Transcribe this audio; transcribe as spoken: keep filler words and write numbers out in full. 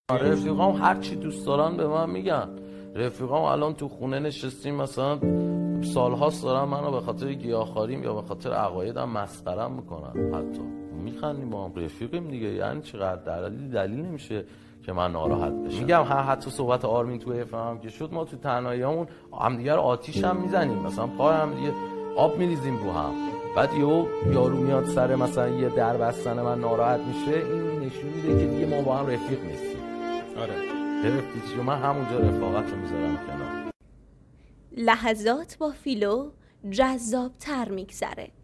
رفیقام هر چی دوست دارن به من میگن. رفیقام الان تو خونه نشستیم مثلا سالهاست دارن منو به خاطر گیاهخواریم یا به خاطر عقایدم مسخره‌ام میکنن، حتی میخندیم با هم، رفیقیم دیگه. یعنی چقدر دلیل دلیل نمیشه که من ناراحت بشم. میگم حتی صحبت آرمین تو اف ام که شد، ما تو تنهاییامون همدیگه رو آتیش هم میزنیم، مثلا پای هم دیگه آب میریزیم رو هم. بعد یهو یارو میاد سر مثلا یه در بستن من ناراحت میشه، این نشون میده که دیگه ما با هم رفیق نیستیم. آره گرفتی چی؟ من همونجا رفاقت رو میذارم کنار. لحظات با فیلو جذاب‌تر میگذره.